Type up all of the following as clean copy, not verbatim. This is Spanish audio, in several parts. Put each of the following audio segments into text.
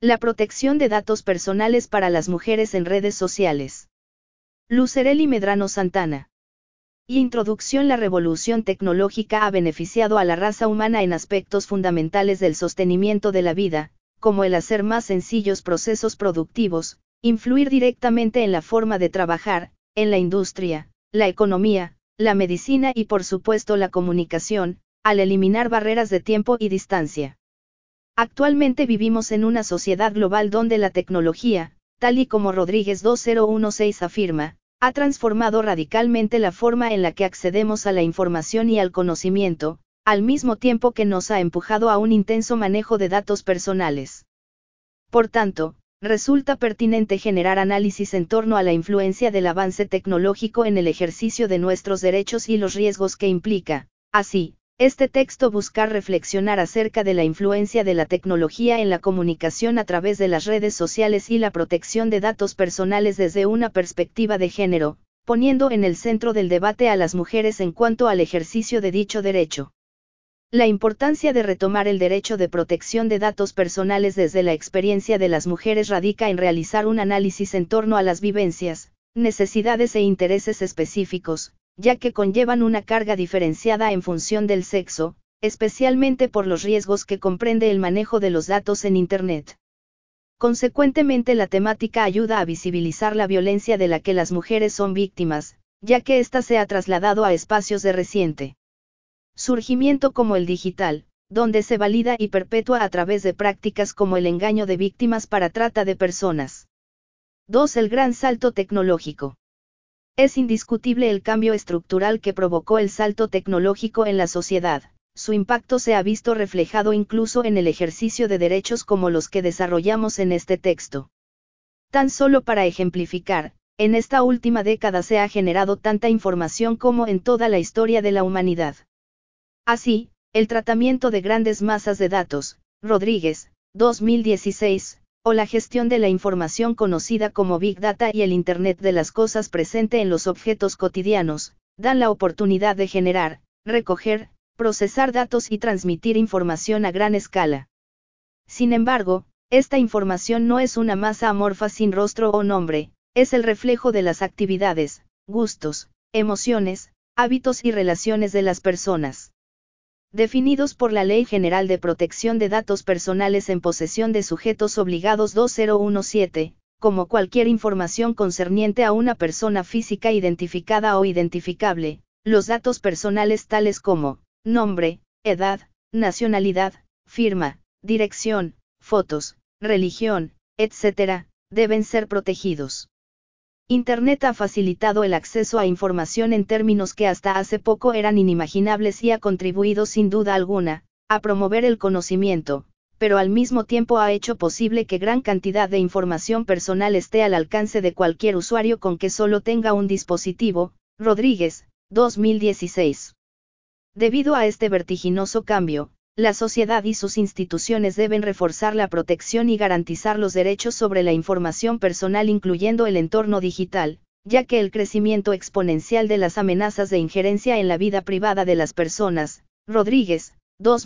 La protección de datos personales para las mujeres en redes sociales. Lucerelli Medrano Santana. Introducción. La revolución tecnológica ha beneficiado a la raza humana en aspectos fundamentales del sostenimiento de la vida, como el hacer más sencillos procesos productivos, influir directamente en la forma de trabajar, en la industria, la economía, la medicina y por supuesto la comunicación, al eliminar barreras de tiempo y distancia. Actualmente vivimos en una sociedad global donde la tecnología, tal y como Rodríguez 2016 afirma, ha transformado radicalmente la forma en la que accedemos a la información y al conocimiento, al mismo tiempo que nos ha empujado a un intenso manejo de datos personales. Por tanto, resulta pertinente generar análisis en torno a la influencia del avance tecnológico en el ejercicio de nuestros derechos y los riesgos que implica. Así, este texto busca reflexionar acerca de la influencia de la tecnología en la comunicación a través de las redes sociales y la protección de datos personales desde una perspectiva de género, poniendo en el centro del debate a las mujeres en cuanto al ejercicio de dicho derecho. La importancia de retomar el derecho de protección de datos personales desde la experiencia de las mujeres radica en realizar un análisis en torno a las vivencias, necesidades e intereses específicos, ya que conllevan una carga diferenciada en función del sexo, especialmente por los riesgos que comprende el manejo de los datos en Internet. Consecuentemente, la temática ayuda a visibilizar la violencia de la que las mujeres son víctimas, ya que ésta se ha trasladado a espacios de reciente surgimiento como el digital, donde se valida y perpetúa a través de prácticas como el engaño de víctimas para trata de personas. 2. El gran salto tecnológico. Es indiscutible el cambio estructural que provocó el salto tecnológico en la sociedad. Su impacto se ha visto reflejado incluso en el ejercicio de derechos como los que desarrollamos en este texto. Tan solo para ejemplificar, en esta última década se ha generado tanta información como en toda la historia de la humanidad. Así, el tratamiento de grandes masas de datos, Rodríguez, 2016, o la gestión de la información conocida como Big Data y el Internet de las cosas presente en los objetos cotidianos, dan la oportunidad de generar, recoger, procesar datos y transmitir información a gran escala. Sin embargo, esta información no es una masa amorfa sin rostro o nombre, es el reflejo de las actividades, gustos, emociones, hábitos y relaciones de las personas. Definidos por la Ley General de Protección de Datos Personales en posesión de sujetos obligados 2017, como cualquier información concerniente a una persona física identificada o identificable, los datos personales tales como nombre, edad, nacionalidad, firma, dirección, fotos, religión, etc., deben ser protegidos. Internet ha facilitado el acceso a información en términos que hasta hace poco eran inimaginables y ha contribuido sin duda alguna, a promover el conocimiento, pero al mismo tiempo ha hecho posible que gran cantidad de información personal esté al alcance de cualquier usuario con que solo tenga un dispositivo. Rodríguez, 2016. Debido a este vertiginoso cambio, la sociedad y sus instituciones deben reforzar la protección y garantizar los derechos sobre la información personal incluyendo el entorno digital, ya que el crecimiento exponencial de las amenazas de injerencia en la vida privada de las personas, Rodríguez,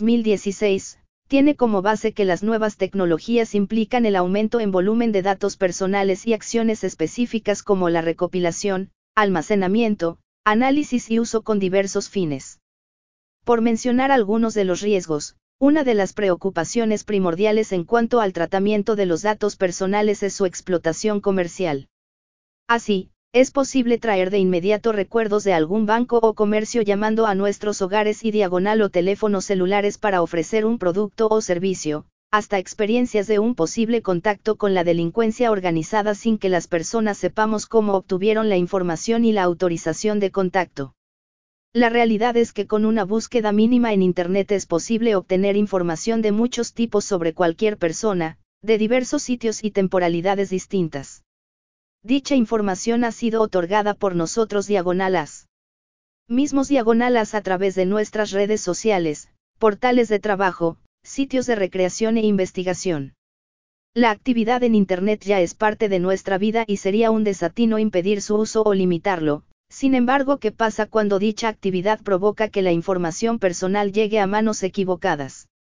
2016, tiene como base que las nuevas tecnologías implican el aumento en volumen de datos personales y acciones específicas como la recopilación, almacenamiento, análisis y uso con diversos fines. Por mencionar algunos de los riesgos, una de las preocupaciones primordiales en cuanto al tratamiento de los datos personales es su explotación comercial. Así, es posible traer de inmediato recuerdos de algún banco o comercio llamando a nuestros hogares y diagonal o teléfonos celulares para ofrecer un producto o servicio, hasta experiencias de un posible contacto con la delincuencia organizada sin que las personas sepamos cómo obtuvieron la información y la autorización de contacto. La realidad es que con una búsqueda mínima en Internet es posible obtener información de muchos tipos sobre cualquier persona, de diversos sitios y temporalidades distintas. Dicha información ha sido otorgada por nosotros diagonalas mismos diagonalas a través de nuestras redes sociales, portales de trabajo, sitios de recreación e investigación. La actividad en Internet ya es parte de nuestra vida y sería un desatino impedir su uso o limitarlo. Sin embargo, ¿qué pasa cuando dicha actividad provoca que la información personal llegue a manos equivocadas?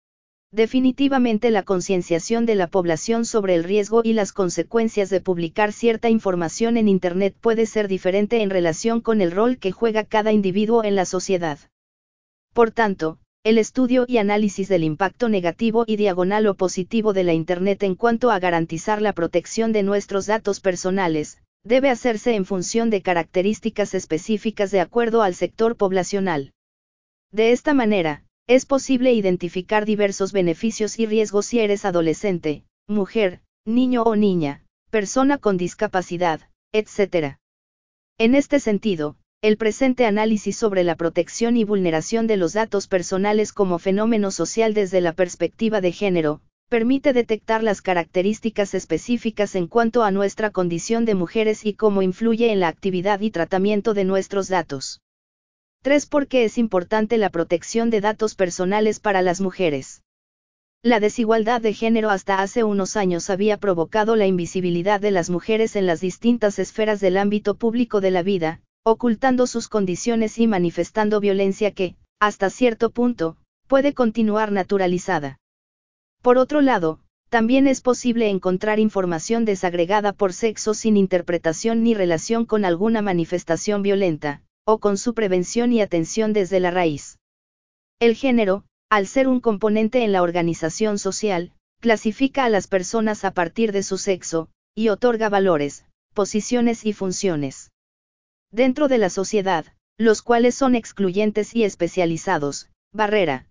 Definitivamente la concienciación de la población sobre el riesgo y las consecuencias de publicar cierta información en Internet puede ser diferente en relación con el rol que juega cada individuo en la sociedad. Por tanto, el estudio y análisis del impacto negativo y diagonal o positivo de la Internet en cuanto a garantizar la protección de nuestros datos personales, debe hacerse en función de características específicas de acuerdo al sector poblacional. De esta manera, es posible identificar diversos beneficios y riesgos si eres adolescente, mujer, niño o niña, persona con discapacidad, etc. En este sentido, el presente análisis sobre la protección y vulneración de los datos personales como fenómeno social desde la perspectiva de género, permite detectar las características específicas en cuanto a nuestra condición de mujeres y cómo influye en la actividad y tratamiento de nuestros datos. 3. ¿Por qué es importante la protección de datos personales para las mujeres? La desigualdad de género hasta hace unos años había provocado la invisibilidad de las mujeres en las distintas esferas del ámbito público de la vida, ocultando sus condiciones y manifestando violencia que, hasta cierto punto, puede continuar naturalizada. Por otro lado, también es posible encontrar información desagregada por sexo sin interpretación ni relación con alguna manifestación violenta, o con su prevención y atención desde la raíz. El género, al ser un componente en la organización social, clasifica a las personas a partir de su sexo, y otorga valores, posiciones y funciones dentro de la sociedad, los cuales son excluyentes y especializados. Barrera,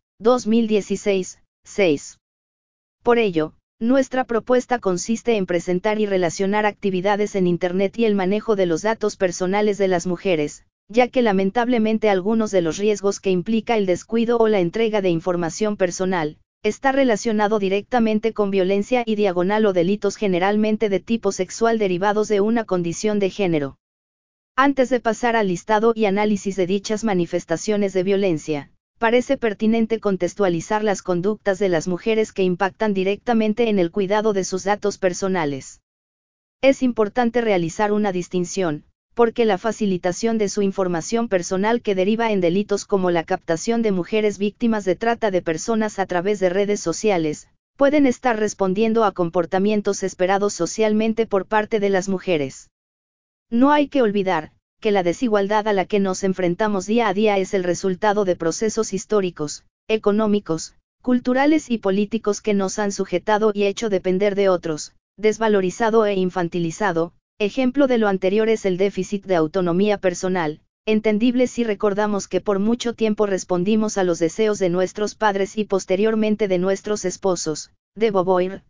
2016, 6. Por ello, nuestra propuesta consiste en presentar y relacionar actividades en Internet y el manejo de los datos personales de las mujeres, ya que lamentablemente algunos de los riesgos que implica el descuido o la entrega de información personal, está relacionado directamente con violencia y diagonal o delitos generalmente de tipo sexual derivados de una condición de género. Antes de pasar al listado y análisis de dichas manifestaciones de violencia, parece pertinente contextualizar las conductas de las mujeres que impactan directamente en el cuidado de sus datos personales. Es importante realizar una distinción, porque la facilitación de su información personal que deriva en delitos como la captación de mujeres víctimas de trata de personas a través de redes sociales, pueden estar respondiendo a comportamientos esperados socialmente por parte de las mujeres. No hay que olvidar, que la desigualdad a la que nos enfrentamos día a día es el resultado de procesos históricos, económicos, culturales y políticos que nos han sujetado y hecho depender de otros, desvalorizado e infantilizado. Ejemplo de lo anterior es el déficit de autonomía personal, entendible si recordamos que por mucho tiempo respondimos a los deseos de nuestros padres y posteriormente de nuestros esposos. De Beauvoir,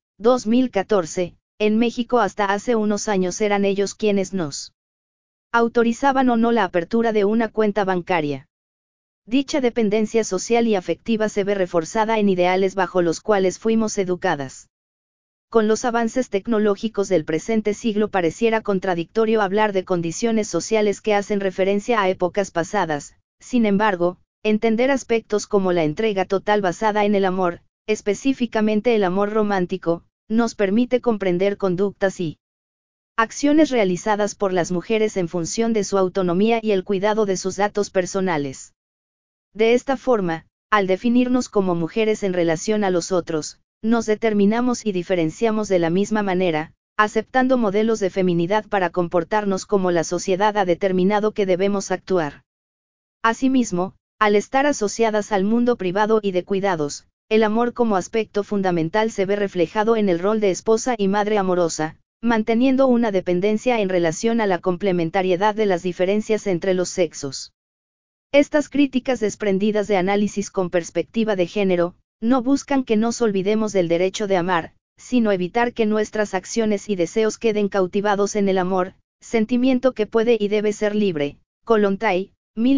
2014, en México hasta hace unos años eran ellos quienes nos autorizaban o no la apertura de una cuenta bancaria. Dicha dependencia social y afectiva se ve reforzada en ideales bajo los cuales fuimos educadas. Con los avances tecnológicos del presente siglo pareciera contradictorio hablar de condiciones sociales que hacen referencia a épocas pasadas. Sin embargo, entender aspectos como la entrega total basada en el amor, específicamente el amor romántico, nos permite comprender conductas y acciones realizadas por las mujeres en función de su autonomía y el cuidado de sus datos personales. De esta forma, al definirnos como mujeres en relación a los otros, nos determinamos y diferenciamos de la misma manera, aceptando modelos de feminidad para comportarnos como la sociedad ha determinado que debemos actuar. Asimismo, al estar asociadas al mundo privado y de cuidados, el amor como aspecto fundamental se ve reflejado en el rol de esposa y madre amorosa, manteniendo una dependencia en relación a la complementariedad de las diferencias entre los sexos. Estas críticas desprendidas de análisis con perspectiva de género, no buscan que nos olvidemos del derecho de amar, sino evitar que nuestras acciones y deseos queden cautivados en el amor, sentimiento que puede y debe ser libre. Kollontai,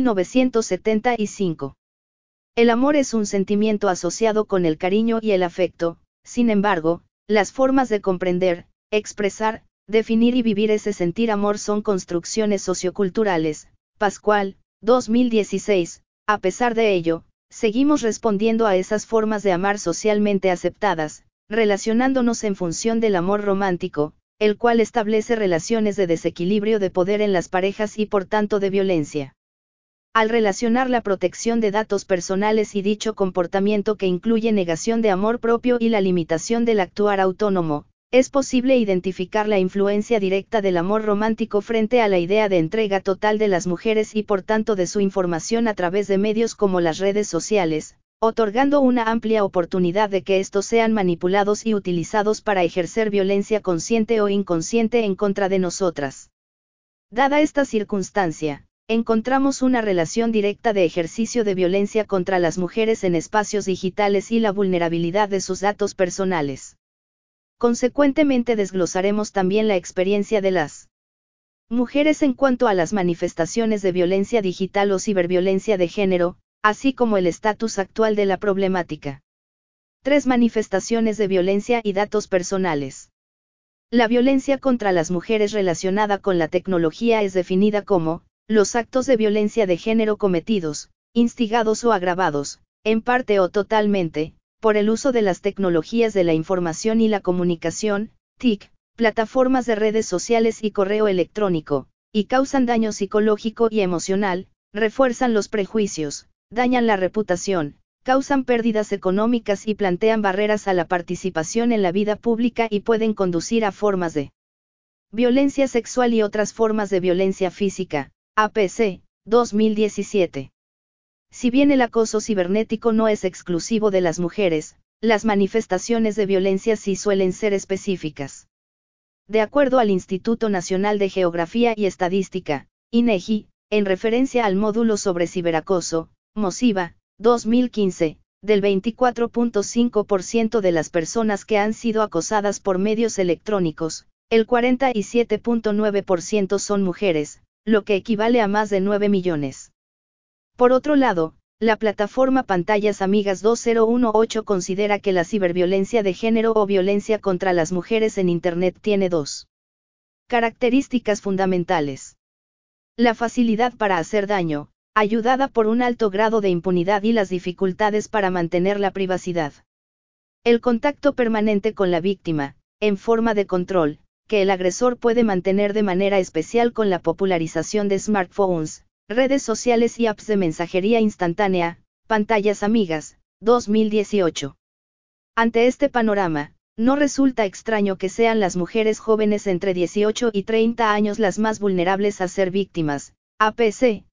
1975. El amor es un sentimiento asociado con el cariño y el afecto, sin embargo, las formas de comprender, expresar, definir y vivir ese sentir amor son construcciones socioculturales. Pascual, 2016. A pesar de ello, seguimos respondiendo a esas formas de amar socialmente aceptadas, relacionándonos en función del amor romántico, el cual establece relaciones de desequilibrio de poder en las parejas y por tanto de violencia. Al relacionar la protección de datos personales y dicho comportamiento que incluye negación de amor propio y la limitación del actuar autónomo, es posible identificar la influencia directa del amor romántico frente a la idea de entrega total de las mujeres y por tanto de su información a través de medios como las redes sociales, otorgando una amplia oportunidad de que estos sean manipulados y utilizados para ejercer violencia consciente o inconsciente en contra de nosotras. Dada esta circunstancia, encontramos una relación directa de ejercicio de violencia contra las mujeres en espacios digitales y la vulnerabilidad de sus datos personales. Consecuentemente desglosaremos también la experiencia de las mujeres en cuanto a las manifestaciones de violencia digital o ciberviolencia de género, así como el estatus actual de la problemática. 3 manifestaciones de violencia y datos personales. La violencia contra las mujeres relacionada con la tecnología es definida como los actos de violencia de género cometidos, instigados o agravados, en parte o totalmente, por el uso de las tecnologías de la información y la comunicación, TIC, plataformas de redes sociales y correo electrónico, y causan daño psicológico y emocional, refuerzan los prejuicios, dañan la reputación, causan pérdidas económicas y plantean barreras a la participación en la vida pública y pueden conducir a formas de violencia sexual y otras formas de violencia física. APC, 2017. Si bien el acoso cibernético no es exclusivo de las mujeres, las manifestaciones de violencia sí suelen ser específicas. De acuerdo al Instituto Nacional de Geografía y Estadística, INEGI, en referencia al módulo sobre ciberacoso, MOSIVA, 2015, del 24.5% de las personas que han sido acosadas por medios electrónicos, el 47.9% son mujeres, lo que equivale a más de 9 millones. Por otro lado, la plataforma Pantallas Amigas 2018 considera que la ciberviolencia de género o violencia contra las mujeres en Internet tiene 2 características fundamentales. La facilidad para hacer daño, ayudada por un alto grado de impunidad y las dificultades para mantener la privacidad. El contacto permanente con la víctima, en forma de control, que el agresor puede mantener de manera especial con la popularización de smartphones, redes sociales y apps de mensajería instantánea, Pantallas Amigas, 2018. Ante este panorama, no resulta extraño que sean las mujeres jóvenes entre 18 y 30 años las más vulnerables a ser víctimas, APC,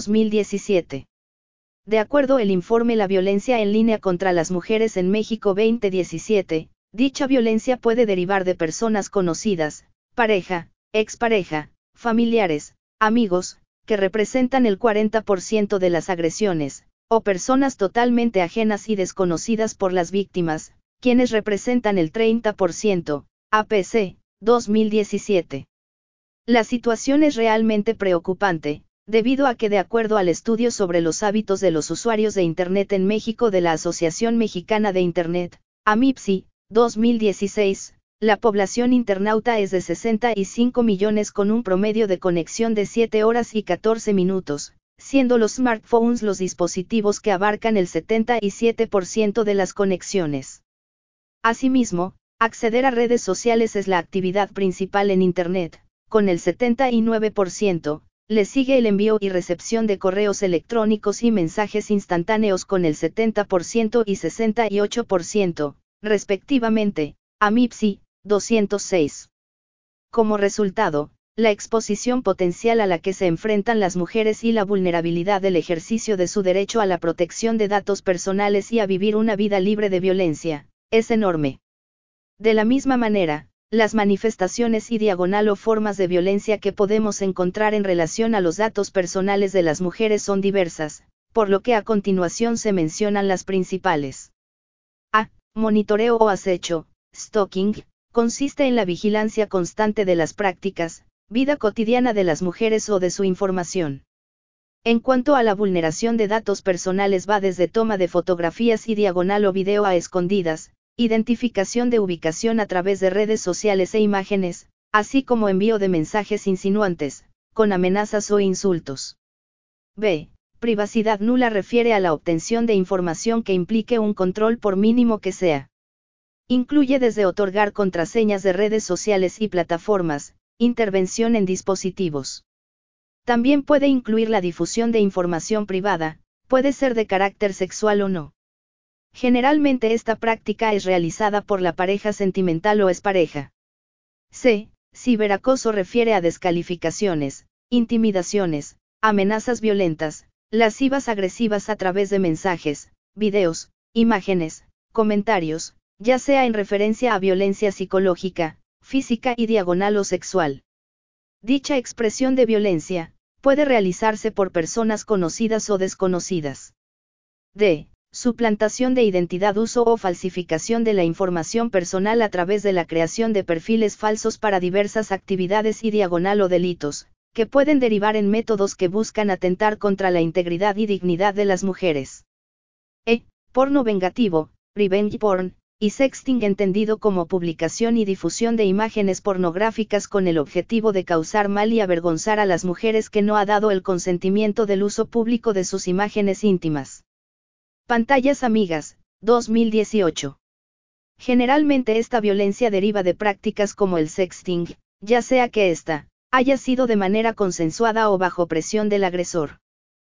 2017. De acuerdo al informe La violencia en línea contra las mujeres en México 2017, dicha violencia puede derivar de personas conocidas, pareja, expareja, familiares, amigos, que representan el 40% de las agresiones, o personas totalmente ajenas y desconocidas por las víctimas, quienes representan el 30%, APC, 2017. La situación es realmente preocupante, debido a que de acuerdo al estudio sobre los hábitos de los usuarios de Internet en México de la Asociación Mexicana de Internet, AMIPSI, 2016, la población internauta es de 65 millones con un promedio de conexión de 7 horas y 14 minutos, siendo los smartphones los dispositivos que abarcan el 77% de las conexiones. Asimismo, acceder a redes sociales es la actividad principal en Internet, con el 79%, le sigue el envío y recepción de correos electrónicos y mensajes instantáneos con el 70% y 68%, respectivamente, AMIPSI, 206. Como resultado, la exposición potencial a la que se enfrentan las mujeres y la vulnerabilidad del ejercicio de su derecho a la protección de datos personales y a vivir una vida libre de violencia, es enorme. De la misma manera, las manifestaciones y diagonal o formas de violencia que podemos encontrar en relación a los datos personales de las mujeres son diversas, por lo que a continuación se mencionan las principales. A. Monitoreo o acecho, stalking, consiste en la vigilancia constante de las prácticas, vida cotidiana de las mujeres o de su información. En cuanto a la vulneración de datos personales va desde toma de fotografías y diagonal o video a escondidas, identificación de ubicación a través de redes sociales e imágenes, así como envío de mensajes insinuantes, con amenazas o insultos. B. Privacidad nula refiere a la obtención de información que implique un control por mínimo que sea. Incluye desde otorgar contraseñas de redes sociales y plataformas, intervención en dispositivos También puede incluir la difusión de información privada, puede ser de carácter sexual o no. Generalmente esta práctica es realizada por la pareja sentimental o expareja. C. Ciberacoso refiere a descalificaciones, intimidaciones, amenazas violentas, lascivas agresivas a través de mensajes, videos, imágenes, comentarios, ya sea en referencia a violencia psicológica, física y diagonal o sexual. Dicha expresión de violencia puede realizarse por personas conocidas o desconocidas. D. Suplantación de identidad, uso o falsificación de la información personal a través de la creación de perfiles falsos para diversas actividades y diagonal o delitos, que pueden derivar en métodos que buscan atentar contra la integridad y dignidad de las mujeres. E. Porno vengativo, revenge porn, y sexting entendido como publicación y difusión de imágenes pornográficas con el objetivo de causar mal y avergonzar a las mujeres que no ha dado el consentimiento del uso público de sus imágenes íntimas. Pantallas amigas, 2018. Generalmente esta violencia deriva de prácticas como el sexting, ya sea que ésta haya sido de manera consensuada o bajo presión del agresor.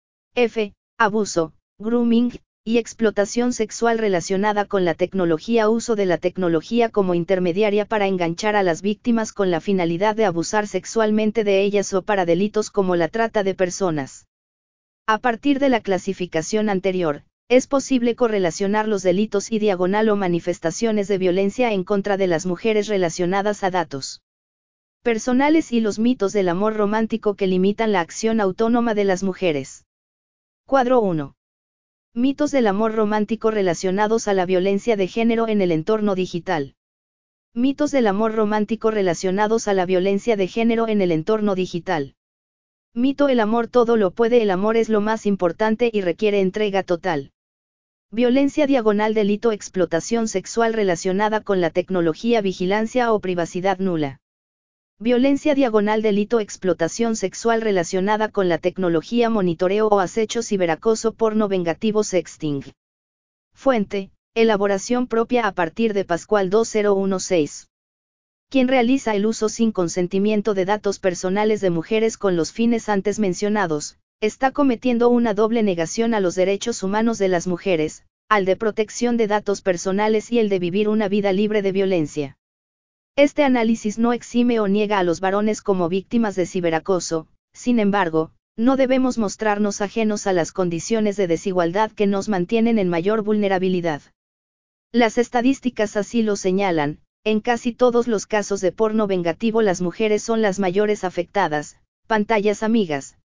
F. Abuso, grooming, y explotación sexual relacionada con la tecnología, uso de la tecnología como intermediaria para enganchar a las víctimas con la finalidad de abusar sexualmente de ellas o para delitos como la trata de personas. A partir de la clasificación anterior, es posible correlacionar los delitos y diagonal o manifestaciones de violencia en contra de las mujeres relacionadas a datos personales y los mitos del amor romántico que limitan la acción autónoma de las mujeres. Cuadro 1. Mitos del amor romántico relacionados a la violencia de género en el entorno digital. Mitos del amor romántico relacionados a la violencia de género en el entorno digital. Mito: el amor todo lo puede, el amor es lo más importante y requiere entrega total. Violencia diagonal delito: explotación sexual relacionada con la tecnología, vigilancia o privacidad nula. Violencia diagonal delito: explotación sexual relacionada con la tecnología, monitoreo o acecho, ciberacoso, porno vengativo, sexting. Fuente: elaboración propia a partir de Pascual 2016. Quien realiza el uso sin consentimiento de datos personales de mujeres con los fines antes mencionados, está cometiendo una doble negación a los derechos humanos de las mujeres, al de protección de datos personales y el de vivir una vida libre de violencia. Este análisis no exime o niega a los varones como víctimas de ciberacoso, sin embargo, no debemos mostrarnos ajenos a las condiciones de desigualdad que nos mantienen en mayor vulnerabilidad. Las estadísticas así lo señalan: en casi todos los casos de porno vengativo las mujeres son las mayores afectadas. Pantallas amigas,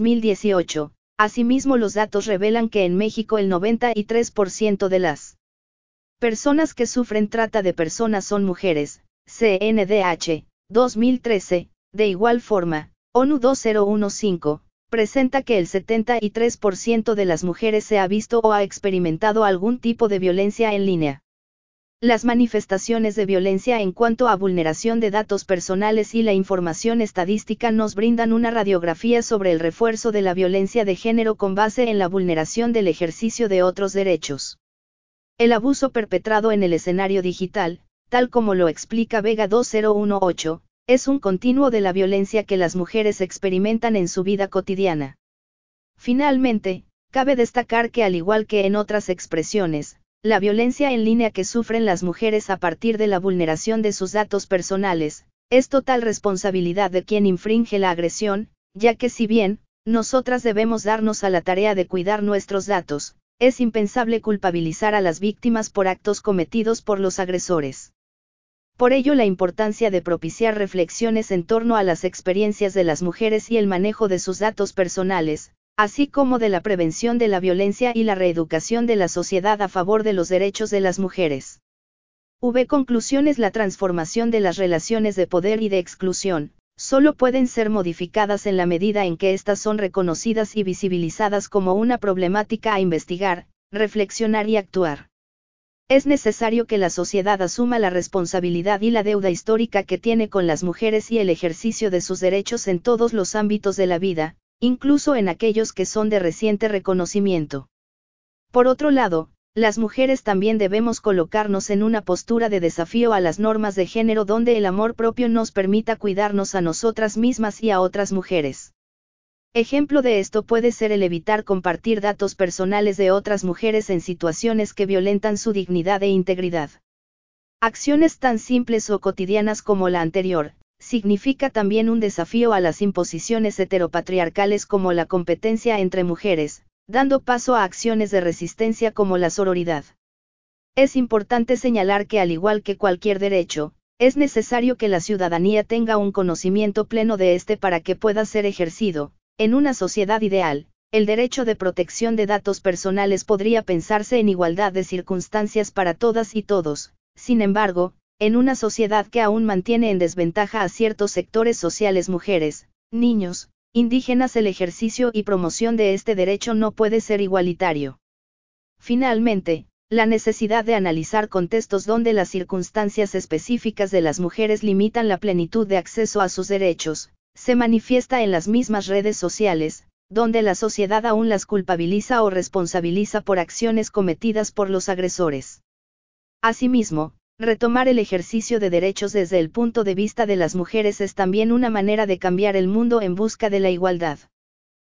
2018. Asimismo, los datos revelan que en México el 93% de las personas que sufren trata de personas son mujeres. CNDH, 2013, de igual forma, ONU 2015, presenta que el 73% de las mujeres se ha visto o ha experimentado algún tipo de violencia en línea. Las manifestaciones de violencia en cuanto a vulneración de datos personales y la información estadística nos brindan una radiografía sobre el refuerzo de la violencia de género con base en la vulneración del ejercicio de otros derechos. El abuso perpetrado en el escenario digital, tal como lo explica Vega 2018, es un continuo de la violencia que las mujeres experimentan en su vida cotidiana. Finalmente, cabe destacar que, al igual que en otras expresiones, la violencia en línea que sufren las mujeres a partir de la vulneración de sus datos personales, es total responsabilidad de quien infringe la agresión, ya que si bien, nosotras debemos darnos a la tarea de cuidar nuestros datos, es impensable culpabilizar a las víctimas por actos cometidos por los agresores. Por ello, la importancia de propiciar reflexiones en torno a las experiencias de las mujeres y el manejo de sus datos personales, así como de la prevención de la violencia y la reeducación de la sociedad a favor de los derechos de las mujeres. Conclusiones: la transformación de las relaciones de poder y de exclusión, solo pueden ser modificadas en la medida en que éstas son reconocidas y visibilizadas como una problemática a investigar, reflexionar y actuar. Es necesario que la sociedad asuma la responsabilidad y la deuda histórica que tiene con las mujeres y el ejercicio de sus derechos en todos los ámbitos de la vida, incluso en aquellos que son de reciente reconocimiento. Por otro lado, las mujeres también debemos colocarnos en una postura de desafío a las normas de género donde el amor propio nos permita cuidarnos a nosotras mismas y a otras mujeres. Ejemplo de esto puede ser el evitar compartir datos personales de otras mujeres en situaciones que violentan su dignidad e integridad. Acciones tan simples o cotidianas como la anterior, significa también un desafío a las imposiciones heteropatriarcales como la competencia entre mujeres, dando paso a acciones de resistencia como la sororidad. Es importante señalar que al igual que cualquier derecho, es necesario que la ciudadanía tenga un conocimiento pleno de este para que pueda ser ejercido. En una sociedad ideal, el derecho de protección de datos personales podría pensarse en igualdad de circunstancias para todas y todos. Sin embargo, en una sociedad que aún mantiene en desventaja a ciertos sectores sociales, mujeres, niños, indígenas, el ejercicio y promoción de este derecho no puede ser igualitario. Finalmente, la necesidad de analizar contextos donde las circunstancias específicas de las mujeres limitan la plenitud de acceso a sus derechos, se manifiesta en las mismas redes sociales, donde la sociedad aún las culpabiliza o responsabiliza por acciones cometidas por los agresores. Asimismo, retomar el ejercicio de derechos desde el punto de vista de las mujeres es también una manera de cambiar el mundo en busca de la igualdad.